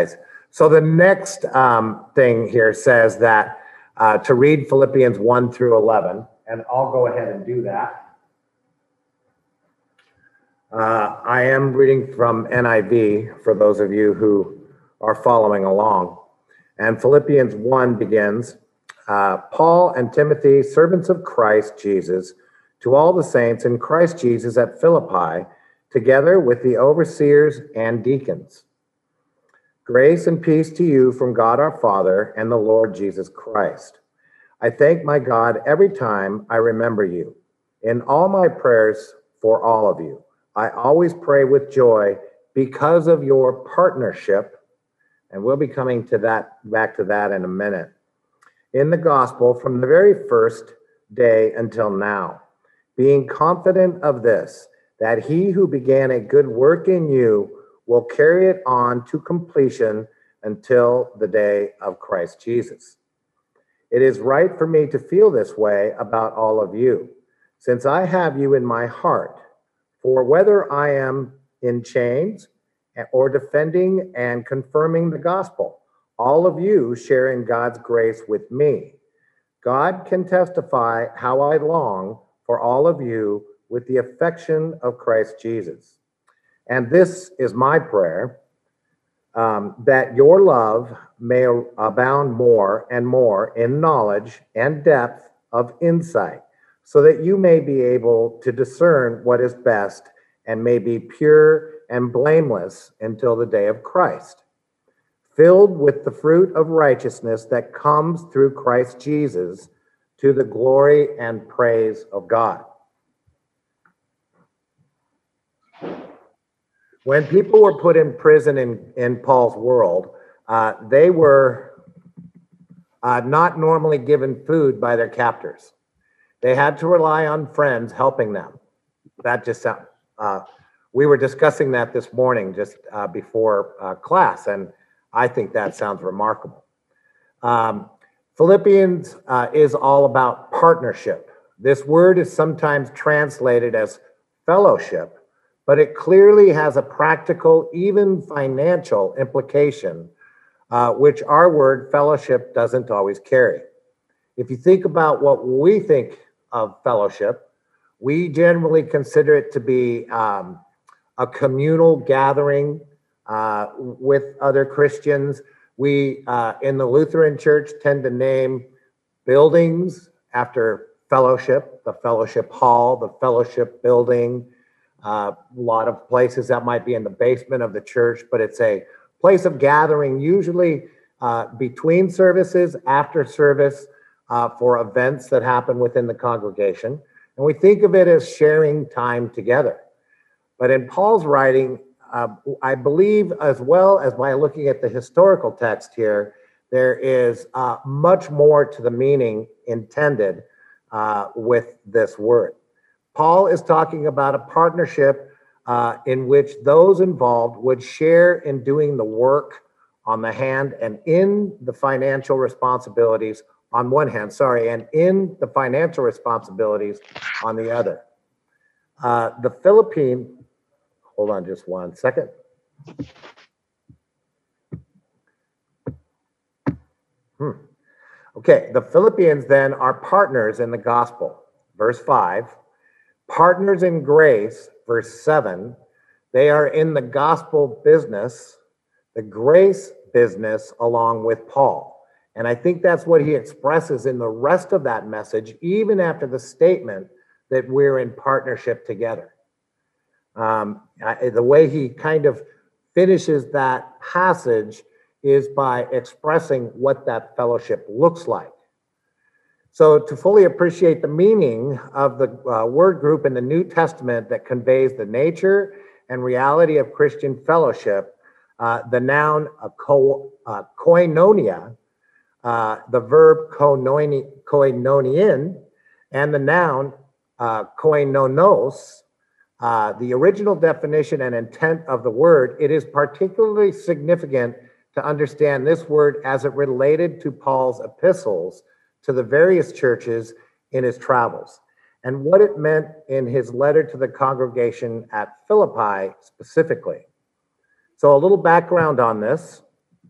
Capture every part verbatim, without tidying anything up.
So the next um, thing here says that uh, to read Philippians one through eleven, and I'll go ahead and do that. Uh, I am reading from N I V for those of you who are following along. And Philippians one begins, uh, Paul and Timothy, servants of Christ Jesus, to all the saints in Christ Jesus at Philippi, together with the overseers and deacons. Grace and peace to you from God our Father and the Lord Jesus Christ. I thank my God every time I remember you. In all my prayers for all of you, I always pray with joy because of your partnership, and we'll be coming to that back to that in a minute, in the gospel from the very first day until now, being confident of this, that he who began a good work in you will carry it on to completion until the day of Christ Jesus. It is right for me to feel this way about all of you, since I have you in my heart. For whether I am in chains or defending and confirming the gospel, all of you share in God's grace with me. God can testify how I long for all of you with the affection of Christ Jesus. And this is my prayer, um, that your love may abound more and more in knowledge and depth of insight, so that you may be able to discern what is best and may be pure and blameless until the day of Christ, filled with the fruit of righteousness that comes through Christ Jesus to the glory and praise of God. When people were put in prison in, in Paul's world, uh, they were uh, not normally given food by their captors. They had to rely on friends helping them. That just sound, uh, we were discussing that this morning just uh, before uh, class, and I think that sounds remarkable. Um, Philippians uh, is all about partnership. This word is sometimes translated as fellowship, but it clearly has a practical, even financial implication, uh, which our word fellowship doesn't always carry. If you think about what we think of fellowship, we generally consider it to be um, a communal gathering uh, with other Christians. We, uh, in the Lutheran Church, tend to name buildings after fellowship, the fellowship hall, the fellowship building. Uh, a lot of places that might be in the basement of the church, but it's a place of gathering, usually uh, between services, after service, uh, for events that happen within the congregation. And we think of it as sharing time together. But in Paul's writing, uh, I believe, as well as by looking at the historical text here, there is uh, much more to the meaning intended uh, with this word. Paul is talking about a partnership uh, in which those involved would share in doing the work on the hand and in the financial responsibilities on one hand, sorry, and in the financial responsibilities on the other. Uh, the Philippine, hold on just one second. Hmm. Okay, the Philippians then are partners in the gospel. Verse five. Partners in grace, verse seven, they are in the gospel business, the grace business, along with Paul. And I think that's what he expresses in the rest of that message, even after the statement that we're in partnership together. Um, I, the way he kind of finishes that passage is by expressing what that fellowship looks like. So to fully appreciate the meaning of the uh, word group in the New Testament that conveys the nature and reality of Christian fellowship, uh, the noun uh, ko, uh, koinonia, uh, the verb koinoni, koinonian, and the noun uh, koinonos, uh, the original definition and intent of the word, it is particularly significant to understand this word as it related to Paul's epistles to the various churches in his travels, and what it meant in his letter to the congregation at Philippi specifically. So a little background on this.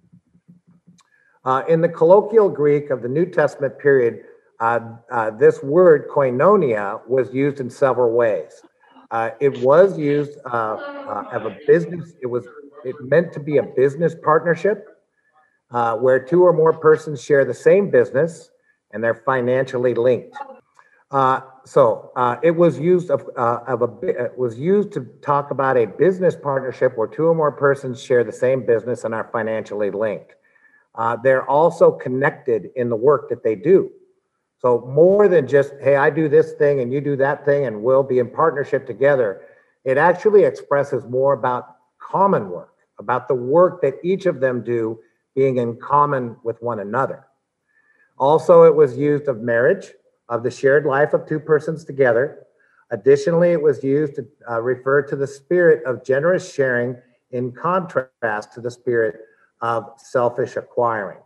Uh, in the colloquial Greek of the New Testament period, uh, uh, this word koinonia was used in several ways. Uh, it was used uh, uh, of a business. It was it meant to be a business partnership uh, where two or more persons share the same business and they're financially linked. Uh, so uh, it was used of, uh, of a it was used to talk about a business partnership where two or more persons share the same business and are financially linked. Uh, they're also connected in the work that they do. So more than just, hey, I do this thing and you do that thing and we'll be in partnership together. It actually expresses more about common work, about the work that each of them do being in common with one another. Also, it was used of marriage, of the shared life of two persons together. Additionally, it was used to uh, refer to the spirit of generous sharing in contrast to the spirit of selfish acquiring.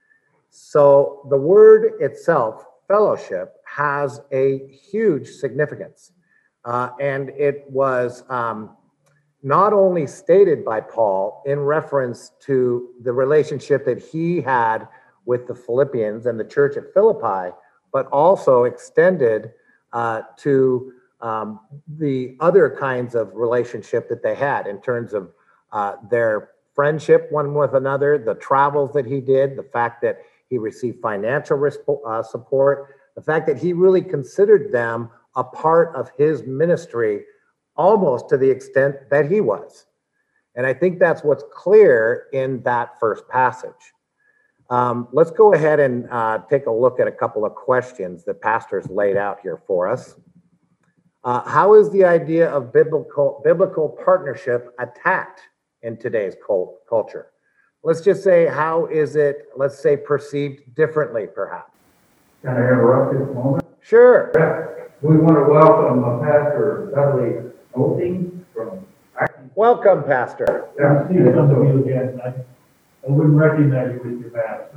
So the word itself, fellowship, has a huge significance. Uh, and it was um, not only stated by Paul in reference to the relationship that he had with the Philippians and the church at Philippi, but also extended uh, to um, the other kinds of relationship that they had in terms of uh, their friendship one with another, the travels that he did, the fact that he received financial uh, support, the fact that he really considered them a part of his ministry almost to the extent that he was. And I think that's what's clear in that first passage. Um, let's go ahead and uh, take a look at a couple of questions that pastors laid out here for us. Uh, how is the idea of biblical, biblical partnership attacked in today's cult, culture? Let's just say, how is it, let's say, perceived differently, perhaps? Can I interrupt this moment? Sure. Yeah. We want to welcome uh, Pastor Dudley Olding from Acton. Welcome, Pastor. Yeah, See some of you again. I, I wouldn't recognize you with your mask.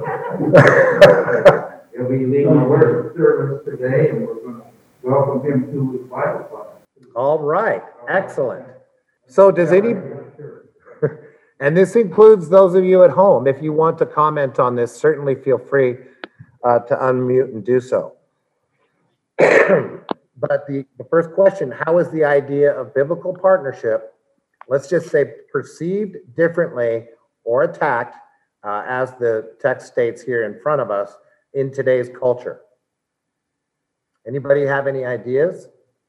So. He'll be leading our worship service today, and we're going to welcome him to his Bible class. All right. Excellent. So does any... And this includes those of you at home. If you want to comment on this, certainly feel free uh, to unmute and do so. But the, the first question, how is the idea of biblical partnership, let's just say perceived differently or attacked, uh, as the text states here in front of us, in today's culture? Anybody have any ideas?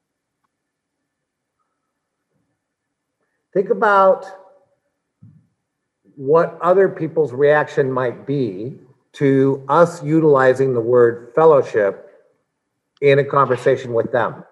Think about what other people's reaction might be to us utilizing the word fellowship in a conversation with them.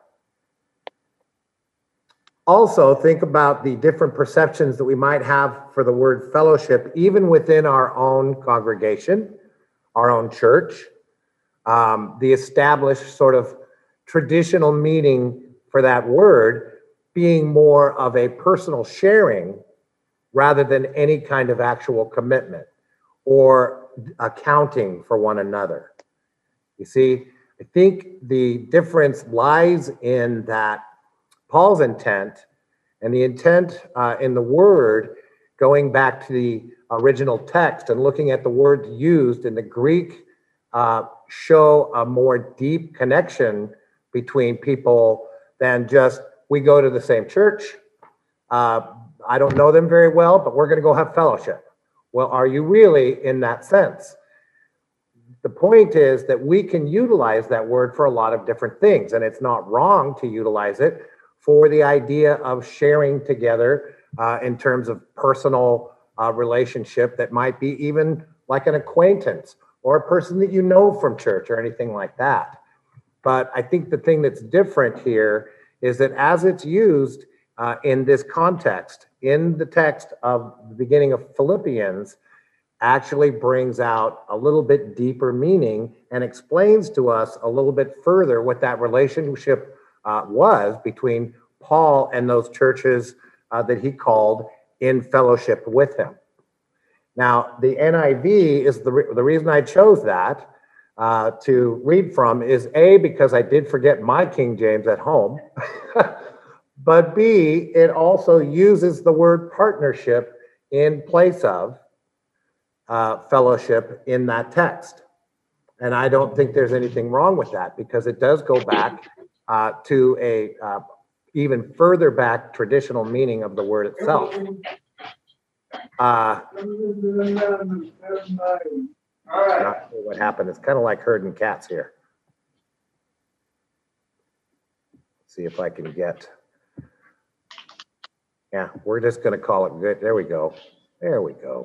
Also, think about the different perceptions that we might have for the word fellowship, even within our own congregation, our own church, um, the established sort of traditional meaning for that word being more of a personal sharing rather than any kind of actual commitment or accounting for one another. You see, I think the difference lies in that Paul's intent and the intent uh, in the word, going back to the original text and looking at the words used in the Greek, uh, show a more deep connection between people than just, we go to the same church, uh, I don't know them very well, but we're going to go have fellowship. Well, are you really in that sense? The point is that we can utilize that word for a lot of different things, and it's not wrong to utilize it for the idea of sharing together uh, in terms of personal uh, relationship that might be even like an acquaintance or a person that you know from church or anything like that. But I think the thing that's different here is that as it's used uh, in this context, in the text of the beginning of Philippians, actually brings out a little bit deeper meaning and explains to us a little bit further what that relationship uh, was between Paul and those churches uh, that he called in fellowship with him. Now, the N I V is the, re- the reason I chose that uh, to read from is A, because I did forget my King James at home, but B, it also uses the word partnership in place of uh, fellowship in that text. And I don't think there's anything wrong with that because it does go back uh, to a uh, even further back traditional meaning of the word itself. Uh, not sure what happened. It's kind of like herding cats here. See if I can get. Yeah, we're just going to call it good. There we go. There we go.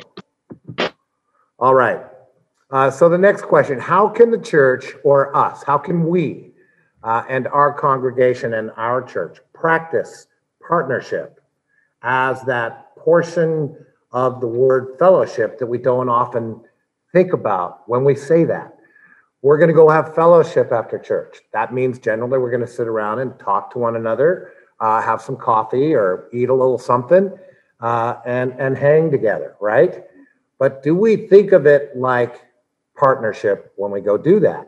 All right. Uh, so the next question, how can the church or us, how can we uh, and our congregation and our church practice partnership as that portion of the word fellowship that we don't often think about when we say that? We're going to go have fellowship after church. That means generally we're going to sit around and talk to one another, uh, have some coffee or eat a little something, uh, and, and hang together, right? But do we think of it like partnership when we go do that?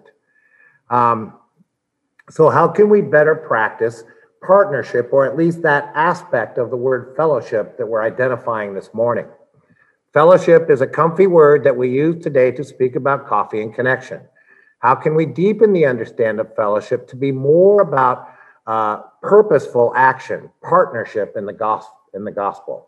Um, so how can we better practice partnership, or at least that aspect of the word fellowship that we're identifying this morning? Fellowship is a comfy word that we use today to speak about coffee and connection. How can we deepen the understanding of fellowship to be more about uh, purposeful action, partnership in the gospel? In the gospel?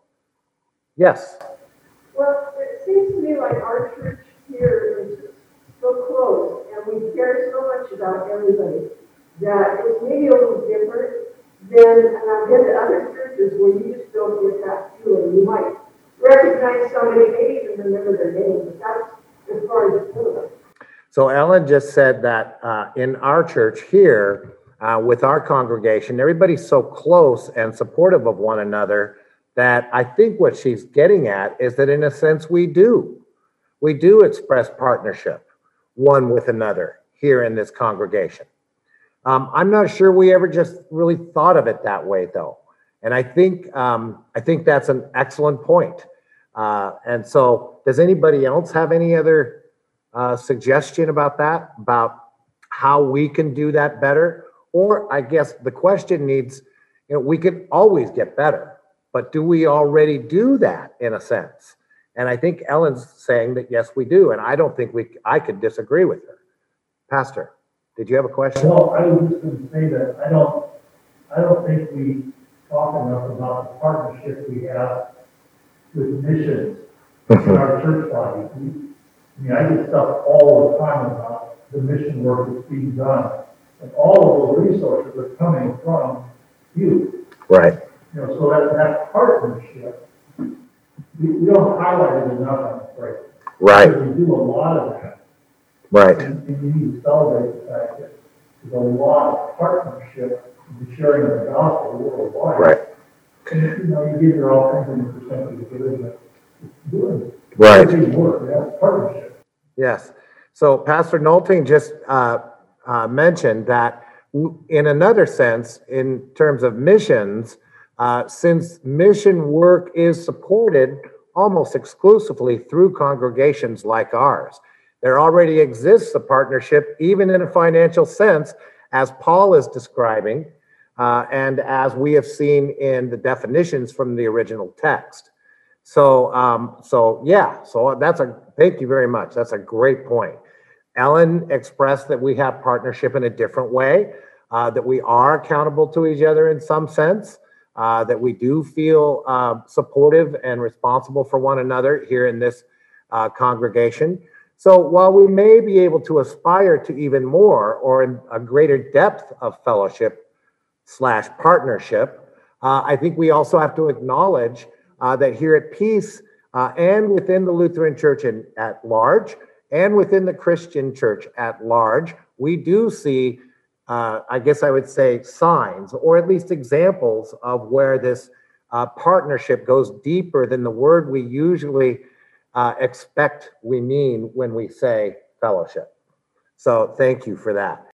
Yes. Well, it seems to me like our church here is so close, and we care so much about everybody that it's maybe a little different than, and I've been to other churches where you just don't get that feeling. You might recognize somebody, maybe even remember their name, but that's as far as it goes. So Ellen just said that uh, in our church here, uh, with our congregation, everybody's so close and supportive of one another that I think what she's getting at is that in a sense we do. We do express partnership one with another here in this congregation. Um, I'm not sure we ever just really thought of it that way though. And I think, um, I think that's an excellent point. Uh, and so does anybody else have any other uh, suggestion about that, about how we can do that better? Or I guess the question needs, you know, we can always get better, but do we already do that in a sense? And I think Ellen's saying that, yes, we do. And I don't think we, I could disagree with her. Pastor, did you have a question? Well, I was just going to say that I don't, I don't think we talk enough about the partnership we have with missions in our church body. We, I mean, I get stuff all the time about the mission work that's being done. And all of those resources are coming from you. Right. You know, so that, that partnership, we, we don't highlight it enough, I'm afraid. Right. Because we do a lot of that. Right. And, and you need to celebrate the fact that there's a lot of partnership in the sharing of the gospel worldwide. Right. And you know, you give your offering and percentage of it, but it's doing Right. big work. That's partnership. Yes. So Pastor Nolting just uh, uh, mentioned that w- in another sense, in terms of missions, uh, since mission work is supported almost exclusively through congregations like ours, there already exists a partnership, even in a financial sense, as Paul is describing, uh, and as we have seen in the definitions from the original text. So, um, so yeah, so that's a, thank you very much. That's a great point. Ellen expressed that we have partnership in a different way, uh, that we are accountable to each other in some sense, uh, that we do feel uh, supportive and responsible for one another here in this uh, congregation. So while we may be able to aspire to even more or in a greater depth of fellowship slash partnership, uh, I think we also have to acknowledge uh, that here at Peace uh, and within the Lutheran Church in, at large and within the Christian Church at large, we do see, uh, I guess I would say, signs or at least examples of where this uh, partnership goes deeper than the word we usually Uh, expect we mean when we say fellowship. So thank you for that.